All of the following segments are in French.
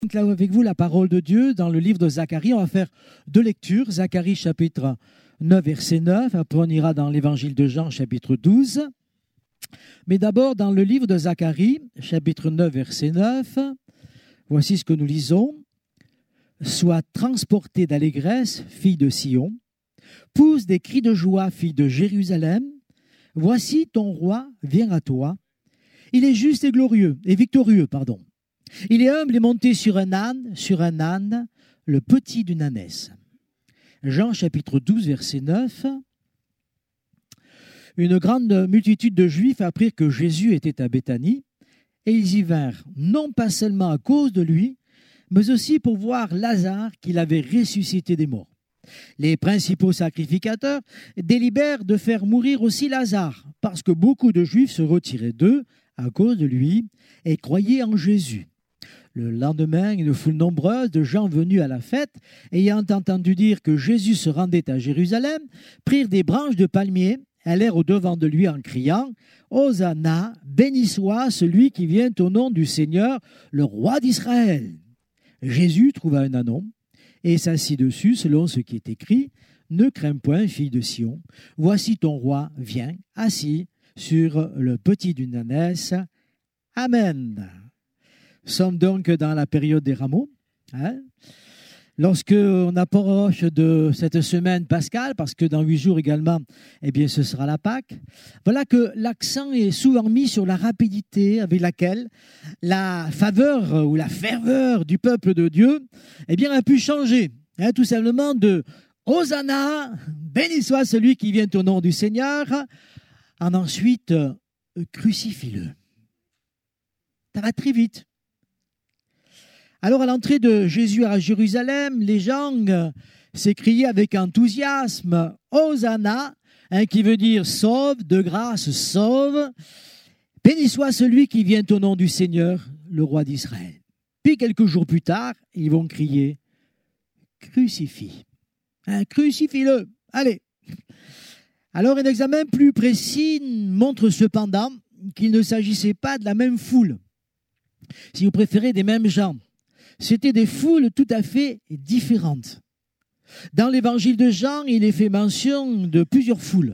Donc là avec vous la parole de Dieu dans le livre de Zacharie. On va faire deux lectures. Zacharie chapitre 9 verset 9. Après on ira dans l'évangile de Jean chapitre 12. Mais d'abord dans le livre de Zacharie chapitre 9 verset 9. Voici ce que nous lisons. Sois transportée d'allégresse, fille de Sion. Pousse des cris de joie, fille de Jérusalem. Voici ton roi vient à toi. Il est juste et glorieux, et victorieux, pardon. Il est humble et monté sur un âne, le petit d'une ânesse. Jean chapitre 12, verset 9. Une grande multitude de Juifs apprirent que Jésus était à Béthanie, et ils y vinrent, non pas seulement à cause de lui, mais aussi pour voir Lazare qu'il avait ressuscité des morts. Les principaux sacrificateurs délibèrent de faire mourir aussi Lazare, parce que beaucoup de Juifs se retiraient d'eux à cause de lui et croyaient en Jésus. Le lendemain, une foule nombreuse de gens venus à la fête, ayant entendu dire que Jésus se rendait à Jérusalem, prirent des branches de palmier, allèrent au-devant de lui en criant « Hosanna, béni soit celui qui vient au nom du Seigneur, le roi d'Israël !» Jésus trouva un ânon et s'assit dessus selon ce qui est écrit « Ne crains point, fille de Sion, voici ton roi vient, assis sur le petit d'une ânesse. » Amen. Nous sommes donc dans la période des rameaux. Lorsque on approche de cette semaine pascale, parce que dans 8 jours également, eh bien, ce sera la Pâque, voilà que l'accent est souvent mis sur la rapidité avec laquelle la faveur ou la ferveur du peuple de Dieu, eh bien, a pu changer, tout simplement de Hosanna, béni soit celui qui vient au nom du Seigneur, en ensuite crucifie-le. Ça va très vite. Alors, à l'entrée de Jésus à Jérusalem, les gens s'écriaient avec enthousiasme « Hosanna », qui veut dire « sauve, de grâce, sauve ». Béni soit celui qui vient au nom du Seigneur, le roi d'Israël. Puis, quelques jours plus tard, ils vont crier « Crucifie ». Crucifie-le. Allez. Alors, un examen plus précis montre cependant qu'il ne s'agissait pas de la même foule. Si vous préférez, des mêmes gens. C'était des foules tout à fait différentes. Dans l'évangile de Jean, il est fait mention de plusieurs foules.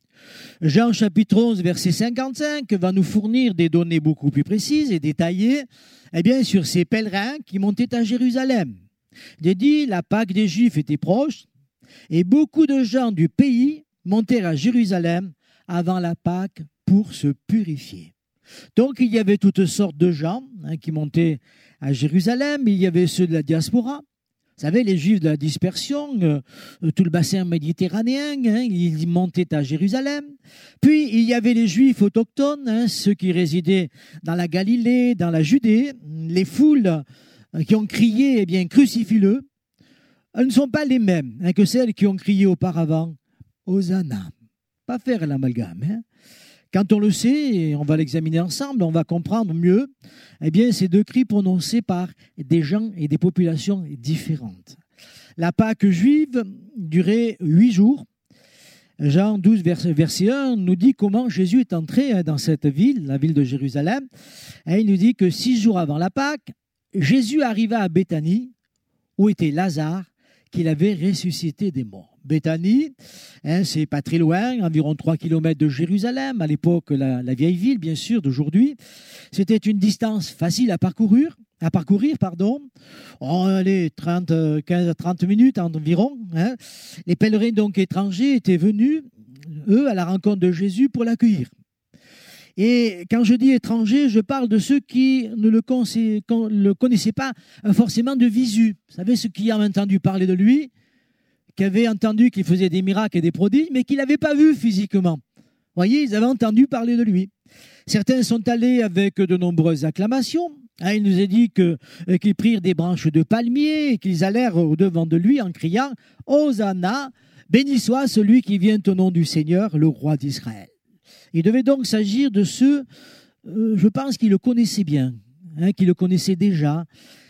Jean chapitre 11, verset 55, va nous fournir des données beaucoup plus précises et détaillées sur ces pèlerins qui montaient à Jérusalem. Il est dit, la Pâque des Juifs était proche et beaucoup de gens du pays montèrent à Jérusalem avant la Pâque pour se purifier. Donc, il y avait toutes sortes de gens qui montaient à Jérusalem. Il y avait ceux de la diaspora. Vous savez, les Juifs de la dispersion, tout le bassin méditerranéen, ils montaient à Jérusalem. Puis, il y avait les Juifs autochtones, ceux qui résidaient dans la Galilée, dans la Judée. Les foules qui ont crié, crucifie-le. Elles ne sont pas les mêmes que celles qui ont crié auparavant, Hosanna. Pas faire l'amalgame, Quand on le sait, et on va l'examiner ensemble, on va comprendre mieux, ces deux cris prononcés par des gens et des populations différentes. La Pâque juive durait 8 jours. Jean 12, verset 1, nous dit comment Jésus est entré dans cette ville, la ville de Jérusalem. Et il nous dit que 6 jours avant la Pâque, Jésus arriva à Béthanie, où était Lazare, qu'il avait ressuscité des morts. Béthanie, c'est pas très loin, environ 3 km de Jérusalem, à l'époque la vieille ville, bien sûr, d'aujourd'hui. C'était une distance facile à parcourir. Allez, 15 à 30 minutes environ. Les pèlerins donc étrangers étaient venus, eux, à la rencontre de Jésus pour l'accueillir. Et quand je dis étrangers, je parle de ceux qui ne le connaissaient pas forcément de visu. Vous savez, ceux qui ont entendu parler de lui, qui avaient entendu qu'il faisait des miracles et des prodiges, mais qui ne l'avaient pas vu physiquement. Vous voyez, ils avaient entendu parler de lui. Certains sont allés avec de nombreuses acclamations. Il nous est dit qu'ils prirent des branches de palmier et qu'ils allèrent au-devant de lui en criant « Hosanna, béni soit celui qui vient au nom du Seigneur, le roi d'Israël ». Il devait donc s'agir de ceux, je pense, qui le connaissaient bien, qui le connaissaient déjà,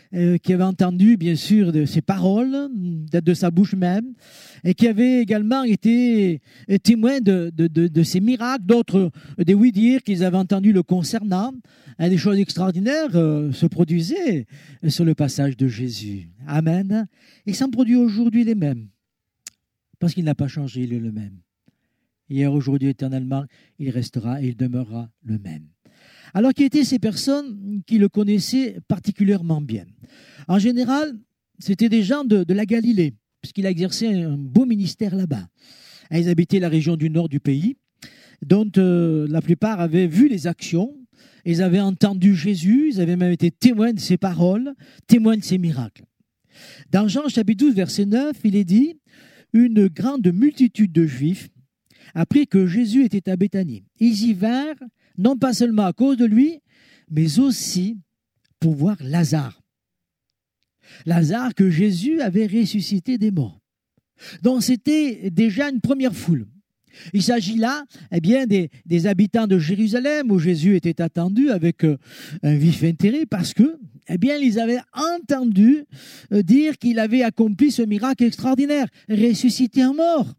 qui avait entendu, bien sûr, de ses paroles, de sa bouche même, et qui avait également été témoins de ses miracles. D'autres, des oui-dire qu'ils avaient entendu le concernant. Des choses extraordinaires se produisaient sur le passage de Jésus. Amen. Et s'en produit aujourd'hui les mêmes, parce qu'il n'a pas changé, il est le même. Hier, aujourd'hui, éternellement, il restera et il demeurera le même. Alors, qui étaient ces personnes qui le connaissaient particulièrement bien? En général, c'était des gens de la Galilée, puisqu'il a exercé un beau ministère là-bas. Ils habitaient la région du nord du pays, dont la plupart avaient vu les actions, ils avaient entendu Jésus, ils avaient même été témoins de ses paroles, témoins de ses miracles. Dans Jean chapitre 12, verset 9, il est dit « Une grande multitude de Juifs apprit que Jésus était à Béthanie. Ils y vinrent, non pas seulement à cause de lui, mais aussi pour voir Lazare. Lazare que Jésus avait ressuscité des morts. Donc c'était déjà une première foule. Il s'agit là des habitants de Jérusalem où Jésus était attendu avec un vif intérêt parce que ils avaient entendu dire qu'il avait accompli ce miracle extraordinaire, ressuscité un mort.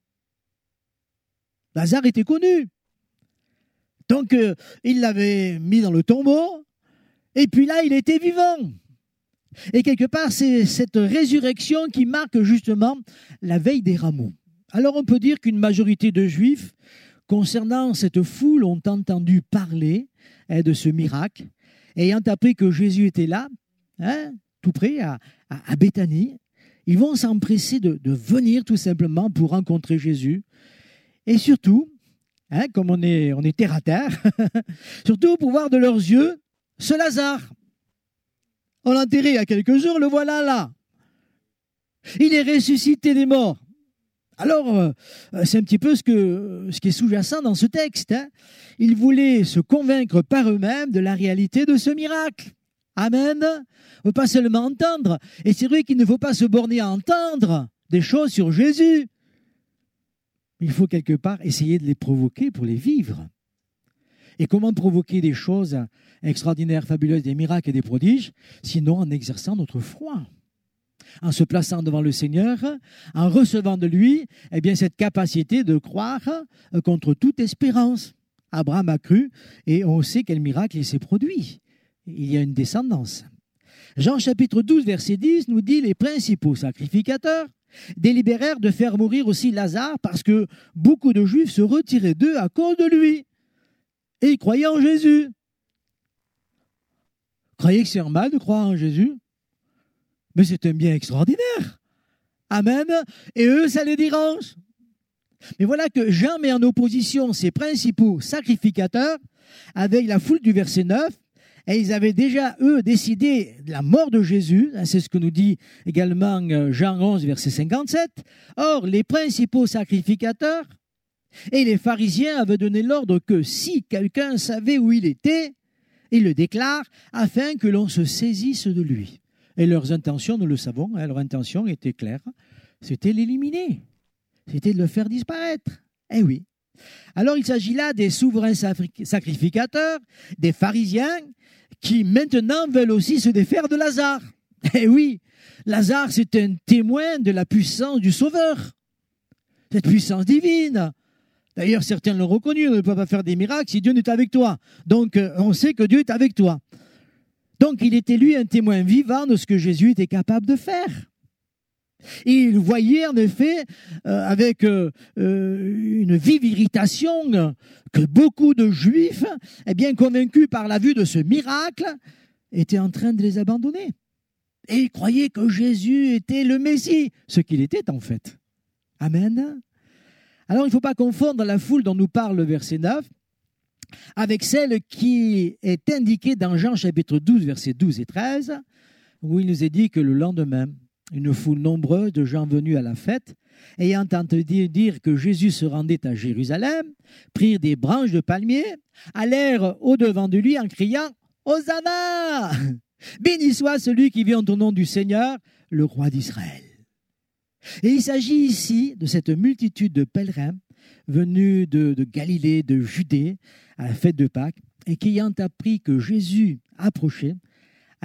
Lazare était connu. Donc, il l'avait mis dans le tombeau, et puis là, il était vivant. Et quelque part, c'est cette résurrection qui marque justement la veille des rameaux. Alors, on peut dire qu'une majorité de Juifs, concernant cette foule, ont entendu parler de ce miracle, ayant appris que Jésus était là, tout près, à Béthanie. Ils vont s'empresser de venir tout simplement pour rencontrer Jésus. Et surtout, comme on est terre à terre, surtout pour voir de leurs yeux ce Lazare. On l'a enterré il y a quelques jours, le voilà là. Il est ressuscité des morts. Alors, c'est un petit peu ce qui est sous-jacent dans ce texte. Ils voulaient se convaincre par eux-mêmes de la réalité de ce miracle. Amen. On ne peut pas seulement entendre. Et c'est vrai qu'il ne faut pas se borner à entendre des choses sur Jésus. Il faut quelque part essayer de les provoquer pour les vivre. Et comment provoquer des choses extraordinaires, fabuleuses, des miracles et des prodiges, sinon en exerçant notre foi, en se plaçant devant le Seigneur, en recevant de lui cette capacité de croire contre toute espérance. Abraham a cru et on sait quel miracle il s'est produit. Il y a une descendance. Jean chapitre 12, verset 10 nous dit « Les principaux sacrificateurs délibérèrent de faire mourir aussi Lazare parce que beaucoup de Juifs se retiraient d'eux à cause de lui. Et ils croyaient en Jésus. » Croyez que c'est normal de croire en Jésus? Mais c'est un bien extraordinaire. Amen. Et eux, ça les dérange. Mais voilà que Jean met en opposition ses principaux sacrificateurs avec la foule du verset 9. Et ils avaient déjà, eux, décidé de la mort de Jésus. C'est ce que nous dit également Jean 11, verset 57. Or, les principaux sacrificateurs et les pharisiens avaient donné l'ordre que si quelqu'un savait où il était, il le déclare afin que l'on se saisisse de lui. Et leurs intentions, nous le savons, leur intention était claire. C'était l'éliminer. C'était de le faire disparaître. Eh oui. Alors, il s'agit là des souverains sacrificateurs, des pharisiens, qui maintenant veulent aussi se défaire de Lazare. Eh oui, Lazare, c'est un témoin de la puissance du Sauveur, cette puissance divine. D'ailleurs, certains l'ont reconnu, on ne peut pas faire des miracles si Dieu n'est avec toi. Donc, on sait que Dieu est avec toi. Donc, il était lui un témoin vivant de ce que Jésus était capable de faire. Et il voyait en effet avec une vive irritation que beaucoup de Juifs, convaincus par la vue de ce miracle, étaient en train de les abandonner. Et ils croyaient que Jésus était le Messie, ce qu'il était en fait. Amen. Alors il ne faut pas confondre la foule dont nous parle le verset 9 avec celle qui est indiquée dans Jean chapitre 12, versets 12 et 13, où il nous est dit que le lendemain, une foule nombreuse de gens venus à la fête, ayant entendu dire que Jésus se rendait à Jérusalem, prirent des branches de palmier, allèrent au-devant de lui en criant « Hosanna ! Béni soit celui qui vient au nom du Seigneur, le roi d'Israël. » Et il s'agit ici de cette multitude de pèlerins venus de Galilée, de Judée, à la fête de Pâques, et qui ayant appris que Jésus approchait,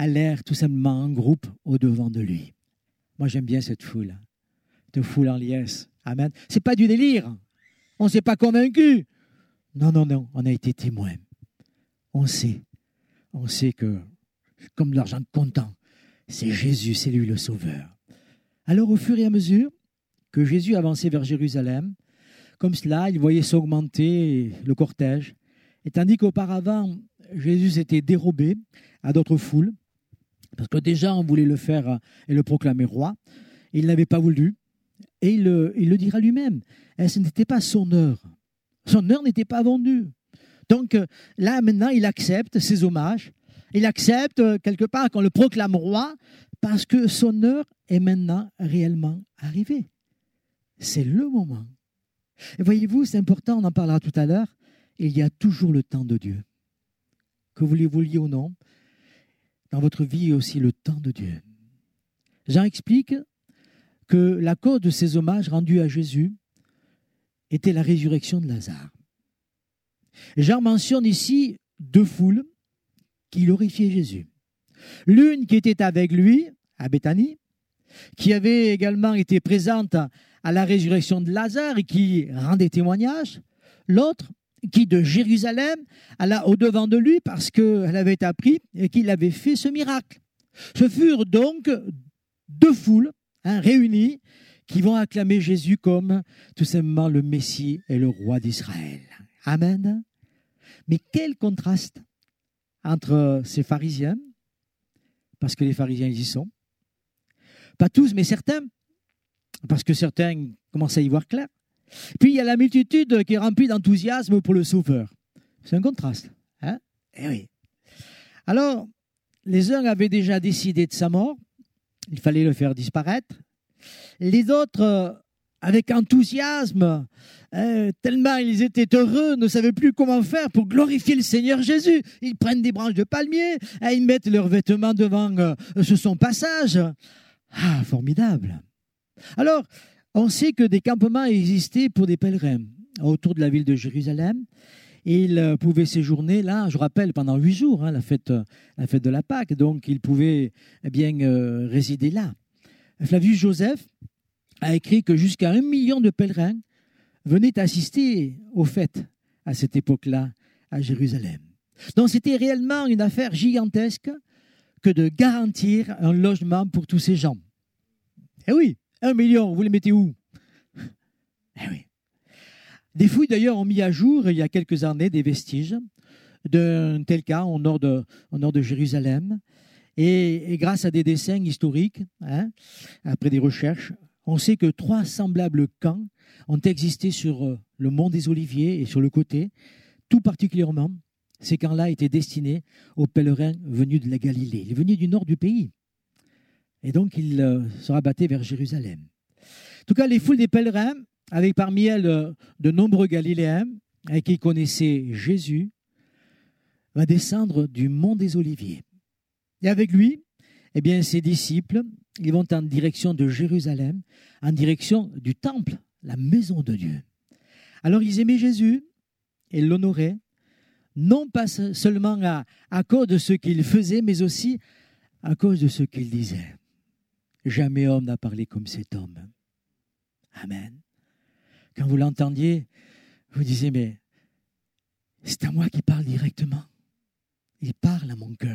allèrent tout simplement en groupe au-devant de lui. Moi, j'aime bien cette foule en liesse. Amen. Ce n'est pas du délire. On ne s'est pas convaincu. Non, on a été témoins. On sait que, comme l'argent comptant, c'est Jésus, c'est lui le Sauveur. Alors, au fur et à mesure que Jésus avançait vers Jérusalem, comme cela, il voyait s'augmenter le cortège. Et tandis qu'auparavant, Jésus s'était dérobé à d'autres foules, parce que déjà on voulait le faire et le proclamer roi, il n'avait pas voulu, et il le dira lui-même. Et ce n'était pas son heure. Son heure n'était pas vendue. Donc là, maintenant, il accepte ses hommages, il accepte quelque part qu'on le proclame roi, parce que son heure est maintenant réellement arrivée. C'est le moment. Et voyez-vous, c'est important, on en parlera tout à l'heure, il y a toujours le temps de Dieu. Que vous le vouliez ou non, dans votre vie, il y a aussi le temps de Dieu. Jean explique que la cause de ces hommages rendus à Jésus était la résurrection de Lazare. Jean mentionne ici deux foules qui glorifiaient Jésus. L'une qui était avec lui, à Béthanie, qui avait également été présente à la résurrection de Lazare et qui rendait témoignage. L'autre qui de Jérusalem alla au-devant de lui parce qu'elle avait appris et qu'il avait fait ce miracle. Ce furent donc deux foules réunies qui vont acclamer Jésus comme tout simplement le Messie et le roi d'Israël. Amen. Mais quel contraste entre ces pharisiens, parce que les pharisiens ils y sont, pas tous mais certains, parce que certains commencent à y voir clair. Puis il y a la multitude qui est remplie d'enthousiasme pour le Sauveur. C'est un contraste. Hein? Eh oui. Alors, les uns avaient déjà décidé de sa mort. Il fallait le faire disparaître. Les autres, avec enthousiasme, tellement ils étaient heureux, ne savaient plus comment faire pour glorifier le Seigneur Jésus. Ils prennent des branches de palmier, ils mettent leurs vêtements devant son passage. Ah, formidable. Alors, on sait que des campements existaient pour des pèlerins autour de la ville de Jérusalem. Et ils pouvaient séjourner là, je rappelle, pendant 8 jours, la fête de la Pâque. Donc, ils pouvaient résider là. Flavius Joseph a écrit que jusqu'à 1 million de pèlerins venaient assister aux fêtes à cette époque-là à Jérusalem. Donc, c'était réellement une affaire gigantesque que de garantir un logement pour tous ces gens. Eh oui, 1 million, vous les mettez où? Eh oui. Des fouilles d'ailleurs ont mis à jour il y a quelques années des vestiges d'un tel cas au nord de Jérusalem. Et grâce à des dessins historiques, après des recherches, on sait que 3 semblables camps ont existé sur le mont des Oliviers et sur le côté. Tout particulièrement, ces camps-là étaient destinés aux pèlerins venus de la Galilée, ils venaient du nord du pays. Et donc, ils se rabattaient vers Jérusalem. En tout cas, les foules des pèlerins, avec parmi elles de nombreux Galiléens qui connaissaient Jésus, va descendre du mont des Oliviers. Et avec lui, ses disciples, ils vont en direction de Jérusalem, en direction du temple, la maison de Dieu. Alors, ils aimaient Jésus et l'honoraient, non pas seulement à cause de ce qu'il faisait, mais aussi à cause de ce qu'il disait. Jamais homme n'a parlé comme cet homme. Amen. Quand vous l'entendiez, vous disiez, mais c'est à moi qui parle directement. Il parle à mon cœur.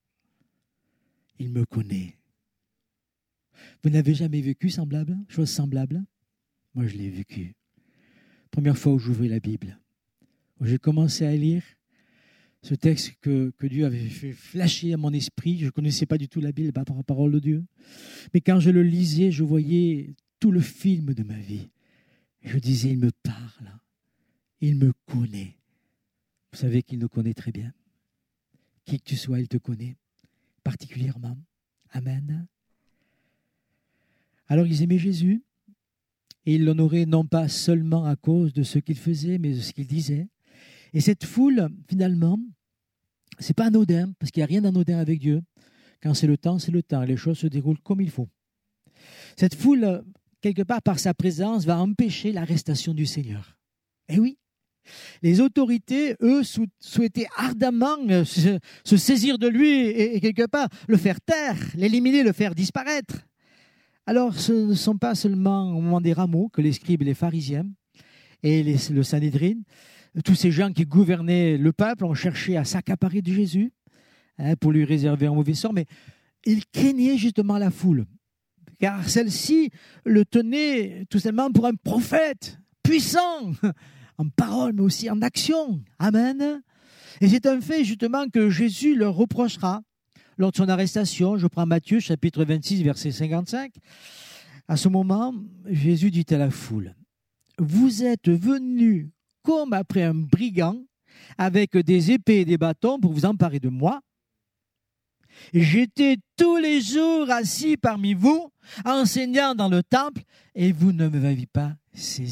Il me connaît. Vous n'avez jamais vécu chose semblable? Moi, je l'ai vécu. Première fois où j'ouvrais la Bible, où j'ai commencé à lire ce texte que Dieu avait fait flasher à mon esprit. Je ne connaissais pas du tout la Bible par la parole de Dieu. Mais quand je le lisais, je voyais tout le film de ma vie. Je disais, il me parle. Il me connaît. Vous savez qu'il nous connaît très bien. Qui que tu sois, il te connaît particulièrement. Amen. Alors, ils aimaient Jésus et ils l'honoraient non pas seulement à cause de ce qu'il faisait, mais de ce qu'il disait. Et cette foule, finalement, ce n'est pas anodin, parce qu'il n'y a rien d'anodin avec Dieu. Quand c'est le temps, les choses se déroulent comme il faut. Cette foule, quelque part par sa présence, va empêcher l'arrestation du Seigneur. Eh oui, Les autorités, eux, souhaitaient ardemment se saisir de lui et quelque part le faire taire, l'éliminer, le faire disparaître. Alors, ce ne sont pas seulement au moment des rameaux que les scribes et les pharisiens et le Sanhédrin, tous ces gens qui gouvernaient le peuple ont cherché à s'accaparer de Jésus pour lui réserver un mauvais sort, mais ils craignaient justement la foule, car celle-ci le tenait tout simplement pour un prophète puissant, en parole, mais aussi en action. Amen. Et c'est un fait justement que Jésus leur reprochera lors de son arrestation. Je prends Matthieu, chapitre 26, verset 55. À ce moment, Jésus dit à la foule, « Vous êtes venus comme après un brigand, avec des épées et des bâtons pour vous emparer de moi. J'étais tous les jours assis parmi vous, enseignant dans le temple, et vous ne m'avez pas saisi. »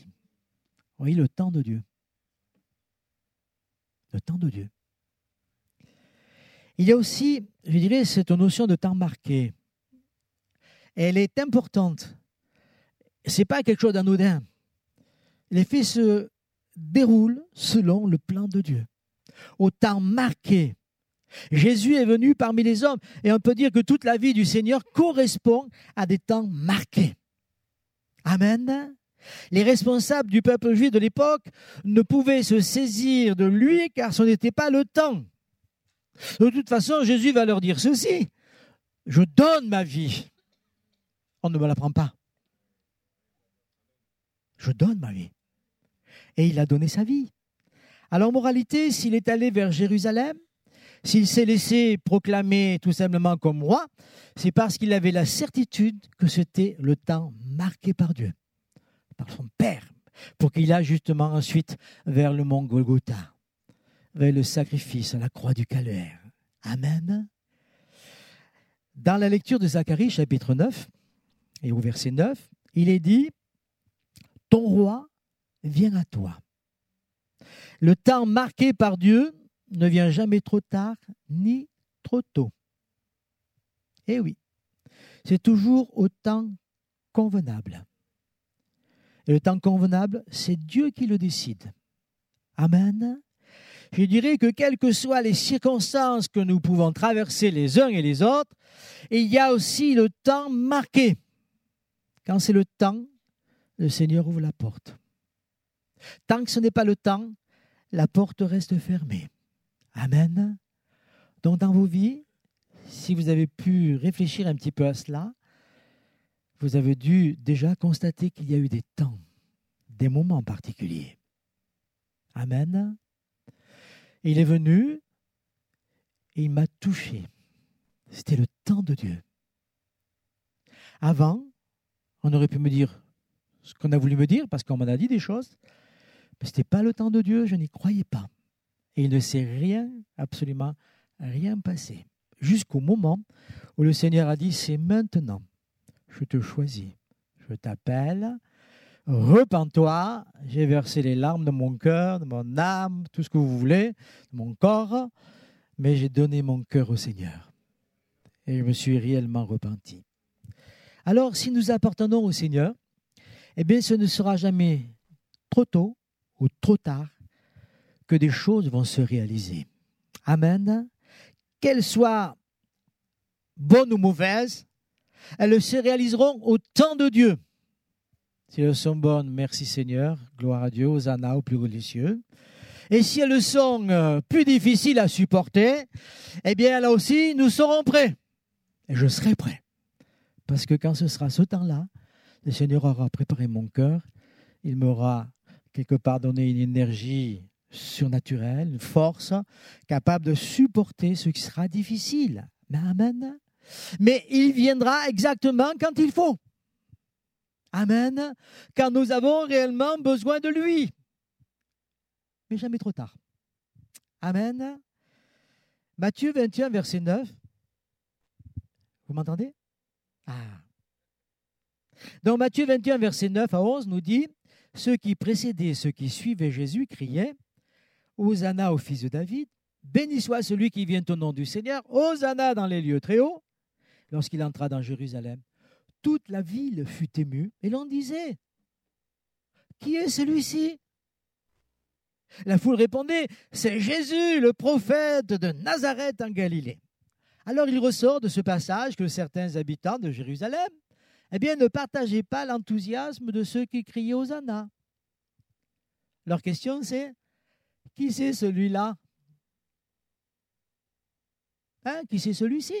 Vous voyez le temps de Dieu. Le temps de Dieu. Il y a aussi, je dirais, cette notion de temps marqué. Elle est importante. Ce n'est pas quelque chose d'anodin. Les faits se déroulent selon le plan de Dieu, au temps marqué. Jésus est venu parmi les hommes et on peut dire que toute la vie du Seigneur correspond à des temps marqués. Amen. Les responsables du peuple juif de l'époque ne pouvaient se saisir de lui car ce n'était pas le temps. De toute façon, Jésus va leur dire ceci, « Je donne ma vie. » On ne me la prend pas. Je donne ma vie. Et il a donné sa vie. Alors, en moralité, s'il est allé vers Jérusalem, s'il s'est laissé proclamer tout simplement comme roi, c'est parce qu'il avait la certitude que c'était le temps marqué par Dieu, par son Père, pour qu'il aille justement ensuite vers le mont Golgotha, vers le sacrifice à la croix du Calvaire. Amen. Dans la lecture de Zacharie, chapitre 9, et au verset 9, il est dit « Ton roi vient à toi ». Le temps marqué par Dieu ne vient jamais trop tard ni trop tôt. Eh oui, c'est toujours au temps convenable. Et le temps convenable, c'est Dieu qui le décide. Amen. Je dirais que quelles que soient les circonstances que nous pouvons traverser les uns et les autres, il y a aussi le temps marqué. Quand c'est le temps, le Seigneur ouvre la porte. Tant que ce n'est pas le temps, la porte reste fermée. Amen. Donc dans vos vies, si vous avez pu réfléchir un petit peu à cela, vous avez dû déjà constater qu'il y a eu des temps, des moments particuliers. Amen. Il est venu et il m'a touché. C'était le temps de Dieu. Avant, on aurait pu me dire ce qu'on a voulu me dire, parce qu'on m'en a dit des choses, mais ce n'était pas le temps de Dieu, je n'y croyais pas. Et il ne s'est rien, absolument rien passé. Jusqu'au moment où le Seigneur a dit, c'est maintenant, je te choisis, je t'appelle, repens-toi, j'ai versé les larmes de mon cœur, de mon âme, tout ce que vous voulez, de mon corps, mais j'ai donné mon cœur au Seigneur. Et je me suis réellement repenti. Alors, si nous appartenons au Seigneur, eh bien, ce ne sera jamais trop tôt ou trop tard que des choses vont se réaliser. Amen. Qu'elles soient bonnes ou mauvaises, elles se réaliseront au temps de Dieu. Si elles sont bonnes, merci Seigneur, gloire à Dieu, hosanna au plus haut des cieux. Et si elles sont plus difficiles à supporter, eh bien là aussi, nous serons prêts. Et je serai prêt. Parce que quand ce sera ce temps-là, le Seigneur aura préparé mon cœur, il m'aura quelque part donné une énergie surnaturelle, une force capable de supporter ce qui sera difficile. Mais amen. Mais il viendra exactement quand il faut. Amen. Quand nous avons réellement besoin de lui. Mais jamais trop tard. Amen. Matthieu 21, verset 9. Vous m'entendez? Ah. Dans Matthieu 21, verset 9 à 11, nous dit, ceux qui précédaient, ceux qui suivaient Jésus criaient, Hosanna au fils de David, béni soit celui qui vient au nom du Seigneur, Hosanna dans les lieux très hauts. Lorsqu'il entra dans Jérusalem, toute la ville fut émue et l'on disait, qui est celui-ci? La foule répondait, c'est Jésus, le prophète de Nazareth en Galilée. Alors il ressort de ce passage que certains habitants de Jérusalem ne partageaient pas l'enthousiasme de ceux qui criaient Hosanna. Leur question c'est, qui c'est celui-là? Qui c'est celui-ci?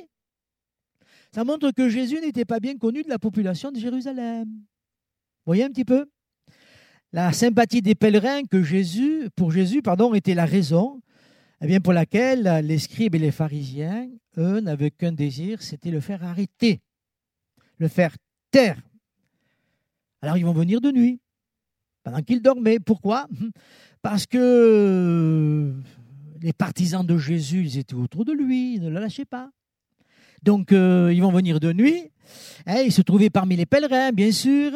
Ça montre que Jésus n'était pas bien connu de la population de Jérusalem. Vous voyez un petit peu? La sympathie des pèlerins pour Jésus était la raison pour laquelle les scribes et les pharisiens, eux, n'avaient qu'un désir, c'était le faire arrêter, le faire taire. Alors ils vont venir de nuit, pendant qu'il dormait. Pourquoi? Parce que les partisans de Jésus, ils étaient autour de lui, ils ne le lâchaient pas. Donc ils vont venir de nuit, ils se trouvaient parmi les pèlerins, bien sûr,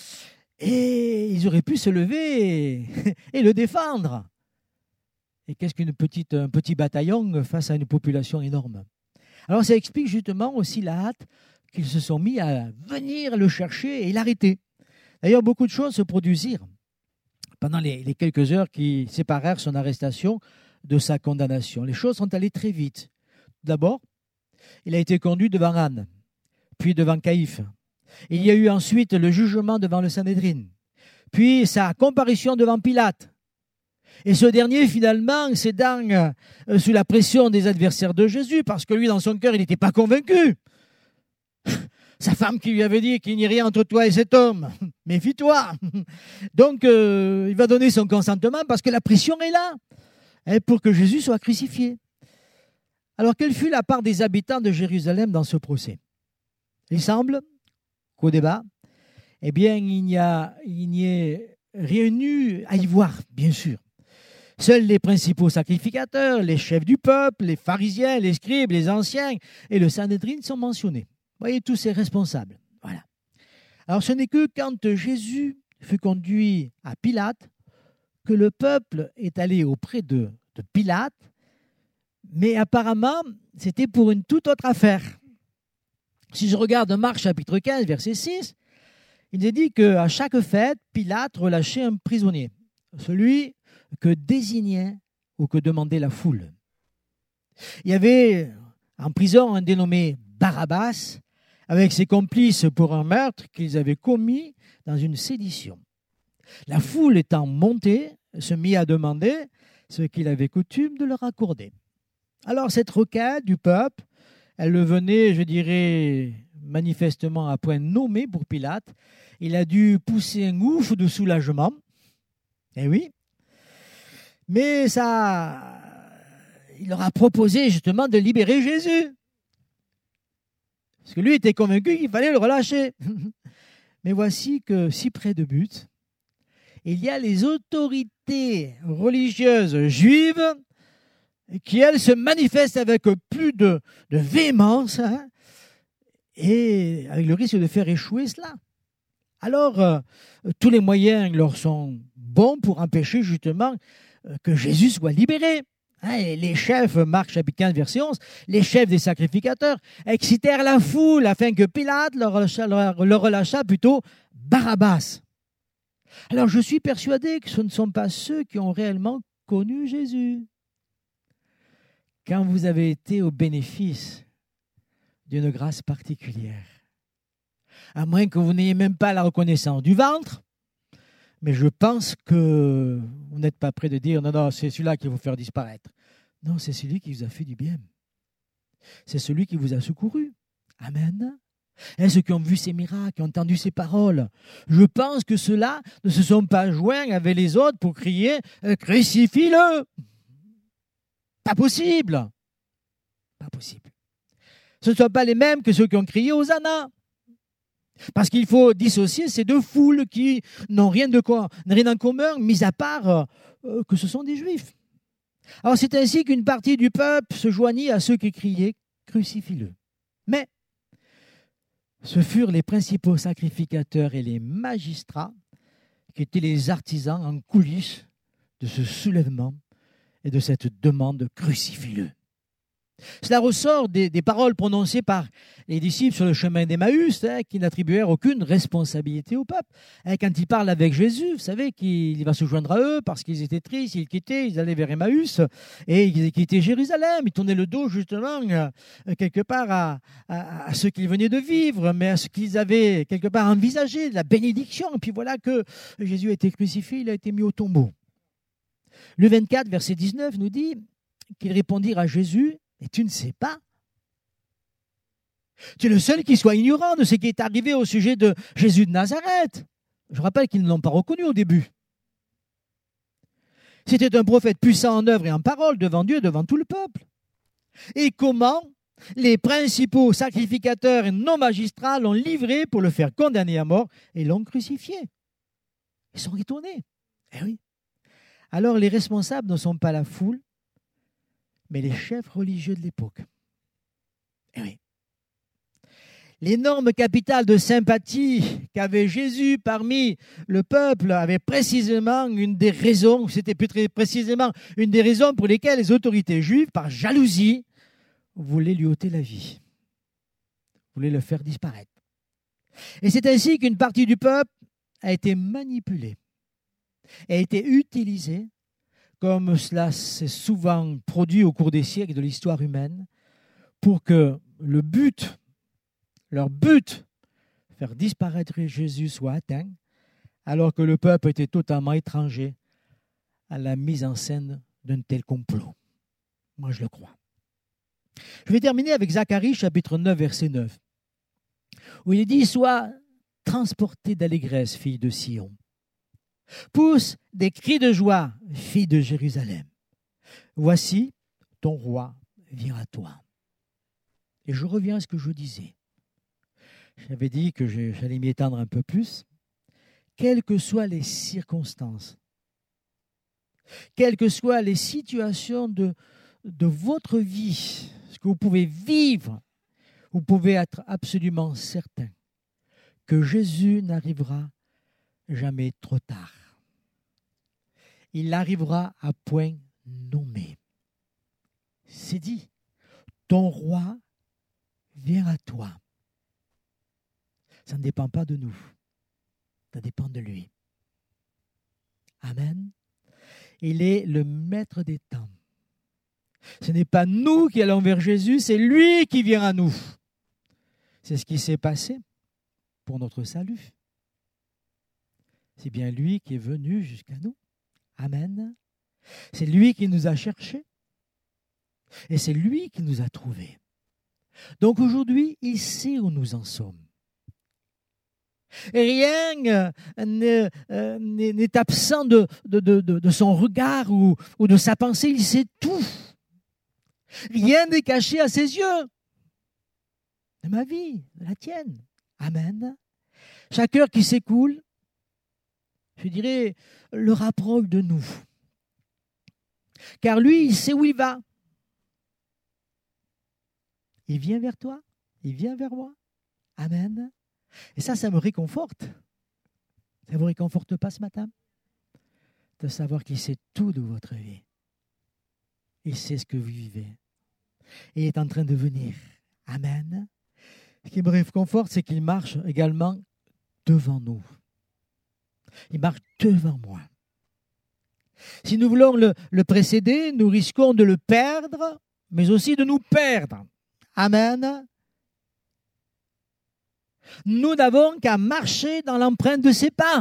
et ils auraient pu se lever et le défendre. Et qu'est-ce qu'un petit bataillon face à une population énorme? Alors ça explique justement aussi la hâte qu'ils se sont mis à venir le chercher et l'arrêter. D'ailleurs, beaucoup de choses se produisirent pendant les quelques heures qui séparèrent son arrestation de sa condamnation. Les choses sont allées très vite. D'abord, il a été conduit devant Anne, puis devant Caïphe. Il y a eu ensuite le jugement devant le Sanhédrin, puis sa comparution devant Pilate. Et ce dernier, finalement, cédant sous la pression des adversaires de Jésus, parce que lui, dans son cœur, il n'était pas convaincu. Sa femme qui lui avait dit qu'il n'y a rien entre toi et cet homme, méfie-toi. Donc, il va donner son consentement parce que la pression est là pour que Jésus soit crucifié. Alors, quelle fut la part des habitants de Jérusalem dans ce procès? Il semble qu'au débat, il n'y ait rien eu à y voir, bien sûr. Seuls les principaux sacrificateurs, les chefs du peuple, les pharisiens, les scribes, les anciens et le Sanhédrin sont mentionnés. Vous voyez, tous ces responsables. Voilà. Alors, ce n'est que quand Jésus fut conduit à Pilate que le peuple est allé auprès de Pilate, mais apparemment, c'était pour une toute autre affaire. Si je regarde Marc chapitre 15, verset 6, il est dit qu'à chaque fête, Pilate relâchait un prisonnier, celui que désignait ou que demandait la foule. Il y avait en prison un dénommé Barabbas, avec ses complices pour un meurtre qu'ils avaient commis dans une sédition. La foule étant montée, se mit à demander ce qu'il avait coutume de leur accorder. Alors cette requête du peuple, elle le venait, je dirais, manifestement à point nommé pour Pilate. Il a dû pousser un ouf de soulagement. Eh oui. Mais il leur a proposé justement de libérer Jésus. Parce que lui était convaincu qu'il fallait le relâcher. Mais voici que si près de but, il y a les autorités religieuses juives qui, elles, se manifestent avec plus de véhémence et avec le risque de faire échouer cela. Alors, tous les moyens leur sont bons pour empêcher justement que Jésus soit libéré. Et les chefs, Marc chapitre 15, verset 11, les chefs des sacrificateurs excitèrent la foule afin que Pilate leur relâchât plutôt Barabbas. Alors je suis persuadé que ce ne sont pas ceux qui ont réellement connu Jésus. Quand vous avez été au bénéfice d'une grâce particulière, à moins que vous n'ayez même pas la reconnaissance du ventre, mais je pense que vous n'êtes pas prêt de dire non, c'est celui-là qui va vous faire disparaître. Non, c'est celui qui vous a fait du bien. C'est celui qui vous a secouru. Amen. Et ceux qui ont vu ces miracles, qui ont entendu ces paroles, je pense que ceux-là ne se sont pas joints avec les autres pour crier « Crucifie-le » Pas possible. Pas possible. Ce ne sont pas les mêmes que ceux qui ont crié « Hosanna ». Parce qu'il faut dissocier ces deux foules qui n'ont rien en commun, mis à part que ce sont des Juifs. Alors c'est ainsi qu'une partie du peuple se joignit à ceux qui criaient « Crucifie-le ». Mais ce furent les principaux sacrificateurs et les magistrats qui étaient les artisans en coulisses de ce soulèvement et de cette demande « Crucifie-le ». Cela ressort des paroles prononcées par les disciples sur le chemin d'Emmaüs, qui n'attribuèrent aucune responsabilité au peuple. Quand ils parlent avec Jésus, vous savez qu'il va se joindre à eux parce qu'ils étaient tristes, ils quittaient, ils allaient vers Emmaüs et ils quittaient Jérusalem. Ils tournaient le dos justement quelque part à ce qu'ils venaient de vivre, mais à ce qu'ils avaient quelque part envisagé, la bénédiction. Et puis voilà que Jésus a été crucifié, il a été mis au tombeau. Le 24, verset 19 nous dit qu'ils répondirent à Jésus: « Mais tu ne sais pas. Tu es le seul qui soit ignorant de ce qui est arrivé au sujet de Jésus de Nazareth. » Je rappelle qu'ils ne l'ont pas reconnu au début. C'était un prophète puissant en œuvre et en parole devant Dieu et devant tout le peuple. Et comment les principaux sacrificateurs et nos magistrats l'ont livré pour le faire condamner à mort et l'ont crucifié. Ils sont étonnés. Eh oui. Alors les responsables ne sont pas la foule, mais les chefs religieux de l'époque. Eh oui. L'énorme capital de sympathie qu'avait Jésus parmi le peuple avait précisément une des raisons, c'était plus très précisément une des raisons pour lesquelles les autorités juives, par jalousie, voulaient lui ôter la vie, voulaient le faire disparaître. Et c'est ainsi qu'une partie du peuple a été manipulée, a été utilisée, comme cela s'est souvent produit au cours des siècles de l'histoire humaine, pour que leur but, faire disparaître Jésus, soit atteint, alors que le peuple était totalement étranger à la mise en scène d'un tel complot. Moi, je le crois. Je vais terminer avec Zacharie, chapitre 9, verset 9, où il est dit: « Sois transporté d'allégresse, fille de Sion. Pousse des cris de joie, fille de Jérusalem. Voici, ton roi vient à toi. » Et je reviens à ce que je disais. J'avais dit que j'allais m'y étendre un peu plus. Quelles que soient les circonstances, quelles que soient les situations de votre vie, ce que vous pouvez vivre, vous pouvez être absolument certain que Jésus n'arrivera jamais trop tard. Il arrivera à point nommé. C'est dit, ton roi vient à toi. Ça ne dépend pas de nous, ça dépend de lui. Amen. Il est le maître des temps. Ce n'est pas nous qui allons vers Jésus, c'est lui qui vient à nous. C'est ce qui s'est passé pour notre salut. C'est bien lui qui est venu jusqu'à nous. Amen. C'est lui qui nous a cherchés. Et c'est lui qui nous a trouvés. Donc aujourd'hui, il sait où nous en sommes. Et rien n'est absent de son regard ou de sa pensée. Il sait tout. Rien n'est caché à ses yeux. De ma vie, de la tienne. Amen. Chaque heure qui s'écoule, je dirais, le rapproche de nous. Car lui, il sait où il va. Il vient vers toi, il vient vers moi. Amen. Et ça me réconforte. Ça ne vous réconforte pas ce matin? De savoir qu'il sait tout de votre vie. Il sait ce que vous vivez. Et il est en train de venir. Amen. Ce qui me réconforte, c'est qu'il marche également devant nous. Il marche devant moi. Si nous voulons le précéder, nous risquons de le perdre, mais aussi de nous perdre. Amen. Nous n'avons qu'à marcher dans l'empreinte de ses pas.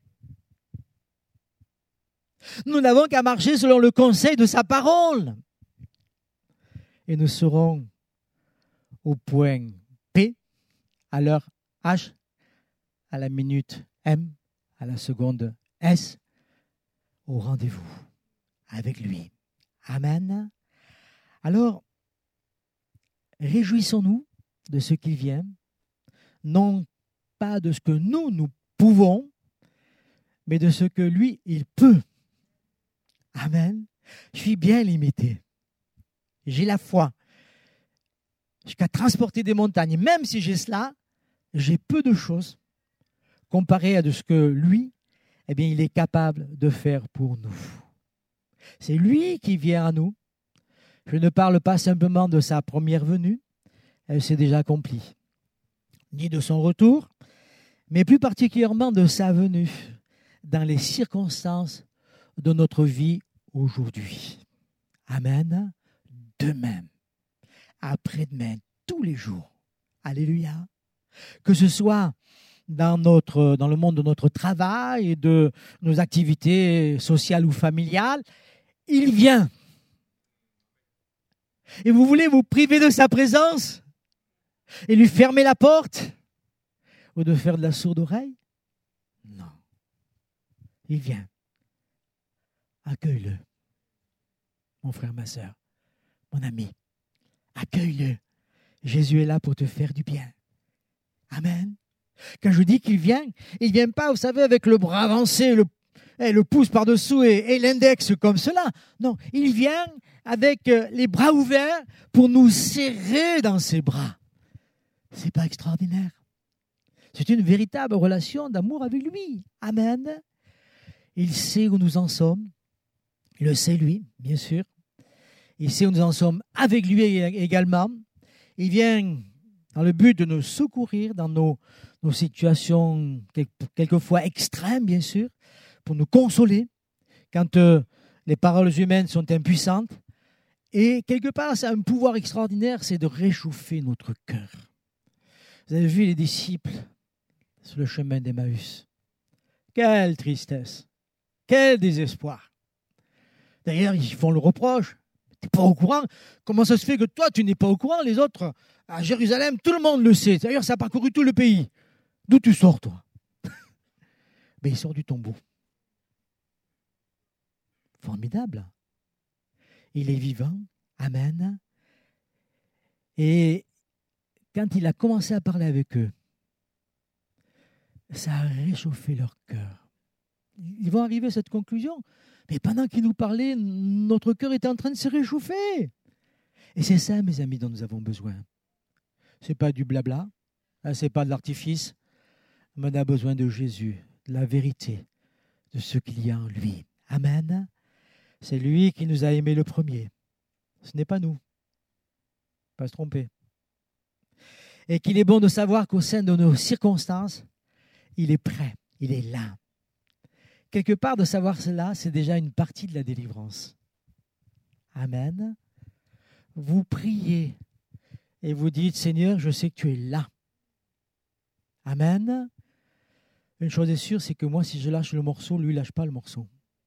Nous n'avons qu'à marcher selon le conseil de sa parole. Et nous serons au point P, à l'heure H, à la minute M, à la seconde S, au rendez-vous avec lui. Amen. Alors, réjouissons-nous de ce qu'il vient, non pas de ce que nous pouvons, mais de ce que lui, il peut. Amen. Je suis bien limité. J'ai la foi. Jusqu'à transporter des montagnes. Même si j'ai cela, j'ai peu de choses comparé à de ce que lui, eh bien, il est capable de faire pour nous. C'est lui qui vient à nous. Je ne parle pas simplement de sa première venue, elle s'est déjà accomplie, ni de son retour, mais plus particulièrement de sa venue dans les circonstances de notre vie aujourd'hui. Amen. Demain, après-demain, tous les jours. Alléluia. Que ce soit dans le monde de notre travail, de nos activités sociales ou familiales, il vient. Et vous voulez vous priver de sa présence et lui fermer la porte ou de faire de la sourde oreille? Non. Il vient. Accueille-le. Mon frère, ma sœur, mon ami, accueille-le. Jésus est là pour te faire du bien. Amen. Quand je dis qu'il vient, il ne vient pas, vous savez, avec le bras avancé, le pouce par-dessous et l'index comme cela. Non, il vient avec les bras ouverts pour nous serrer dans ses bras. C'est pas extraordinaire? C'est une véritable relation d'amour avec lui. Amen. Il sait où nous en sommes. Il le sait, lui, bien sûr. Il sait où nous en sommes avec lui également. Il vient dans le but de nous secourir dans nos situations quelquefois extrêmes, bien sûr, pour nous consoler quand les paroles humaines sont impuissantes. Et quelque part, c'est un pouvoir extraordinaire, c'est de réchauffer notre cœur. Vous avez vu les disciples sur le chemin d'Emmaüs. Quelle tristesse, quel désespoir. D'ailleurs, ils font le reproche. Tu n'es pas au courant. Comment ça se fait que toi, tu n'es pas au courant? Les autres, à Jérusalem, tout le monde le sait. D'ailleurs, ça a parcouru tout le pays. D'où tu sors, toi? Mais il sort du tombeau. Formidable. Il est vivant. Amen. Et quand il a commencé à parler avec eux, ça a réchauffé leur cœur. Ils vont arriver à cette conclusion. Mais pendant qu'il nous parlait, notre cœur était en train de se réchauffer. Et c'est ça, mes amis, dont nous avons besoin. Ce n'est pas du blabla, ce n'est pas de l'artifice, mais on a besoin de Jésus, de la vérité, de ce qu'il y a en lui. Amen. C'est lui qui nous a aimés le premier. Ce n'est pas nous. Pas se tromper. Et qu'il est bon de savoir qu'au sein de nos circonstances, il est prêt, il est là. Quelque part, de savoir cela, c'est déjà une partie de la délivrance. Amen. Vous priez et vous dites, Seigneur, je sais que tu es là. Amen. Une chose est sûre, c'est que moi, si je lâche le morceau, lui ne lâche pas le morceau.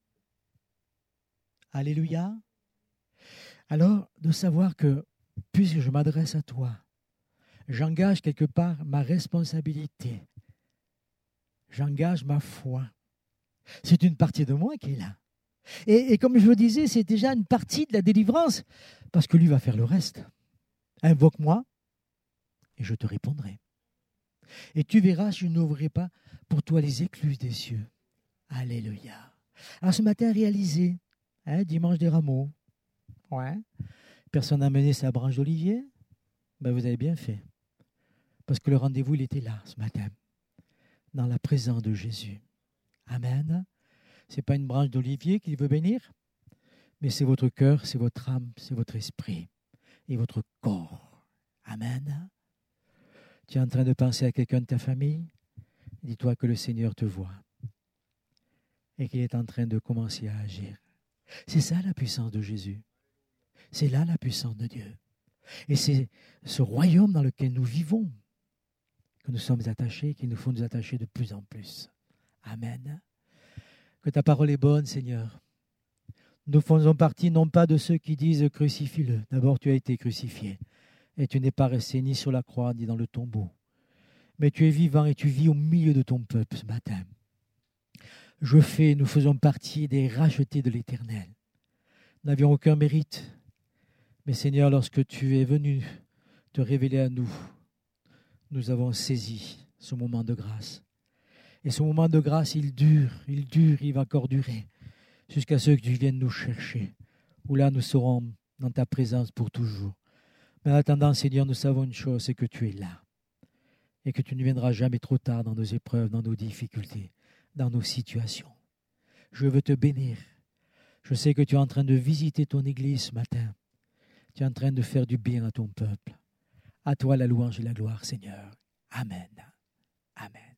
Alléluia. Alors, de savoir que, puisque je m'adresse à toi, j'engage quelque part ma responsabilité. J'engage ma foi. C'est une partie de moi qui est là. Et comme je le disais, c'est déjà une partie de la délivrance, parce que lui va faire le reste. Invoque-moi et je te répondrai. Et tu verras, je n'ouvrirai pas pour toi les écluses des cieux. Alléluia. Alors ce matin, réalisez, dimanche des rameaux. Ouais. Personne n'a mené sa branche d'olivier. Ben, vous avez bien fait. Parce que le rendez-vous, il était là ce matin, dans la présence de Jésus. Amen. Ce n'est pas une branche d'olivier qu'il veut bénir, mais c'est votre cœur, c'est votre âme, c'est votre esprit et votre corps. Amen. Tu es en train de penser à quelqu'un de ta famille? Dis-toi que le Seigneur te voit et qu'il est en train de commencer à agir. C'est ça la puissance de Jésus. C'est là la puissance de Dieu. Et c'est ce royaume dans lequel nous vivons que nous sommes attachés, qu'il nous faut nous attacher de plus en plus. Amen. Que ta parole est bonne, Seigneur. Nous faisons partie non pas de ceux qui disent crucifie-le. D'abord, tu as été crucifié et tu n'es pas resté ni sur la croix ni dans le tombeau. Mais tu es vivant et tu vis au milieu de ton peuple ce matin. Nous faisons partie des rachetés de l'Éternel. Nous n'avions aucun mérite. Mais Seigneur, lorsque tu es venu te révéler à nous, nous avons saisi ce moment de grâce. Et ce moment de grâce, il dure, il va encore durer, jusqu'à ce que tu viennes nous chercher, où là nous serons dans ta présence pour toujours. Mais en attendant, Seigneur, nous savons une chose, c'est que tu es là, et que tu ne viendras jamais trop tard dans nos épreuves, dans nos difficultés, dans nos situations. Je veux te bénir. Je sais que tu es en train de visiter ton Église ce matin, Tu es en train de faire du bien à ton peuple. À toi la louange et la gloire, Seigneur. Amen. Amen.